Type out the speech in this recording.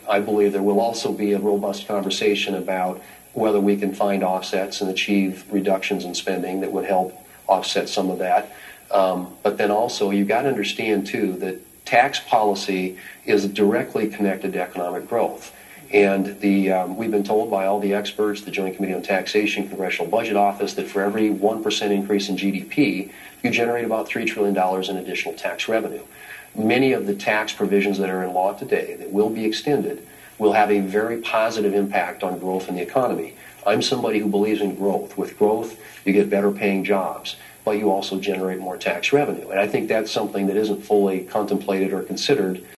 I believe there will also be a robust conversation about whether we can find offsets and achieve reductions in spending that would help offset some of that. But then also, you've got to understand, too, that tax policy is directly connected to economic growth. And we've been told by all the experts, the Joint Committee on Taxation, Congressional Budget Office, that for every 1% increase in GDP, you generate about $3 trillion in additional tax revenue. Many of the tax provisions that are in law today that will be extended will have a very positive impact on growth in the economy. I'm somebody who believes in growth. With growth, you get better paying jobs, but you also generate more tax revenue. And I think that's something that isn't fully contemplated or considered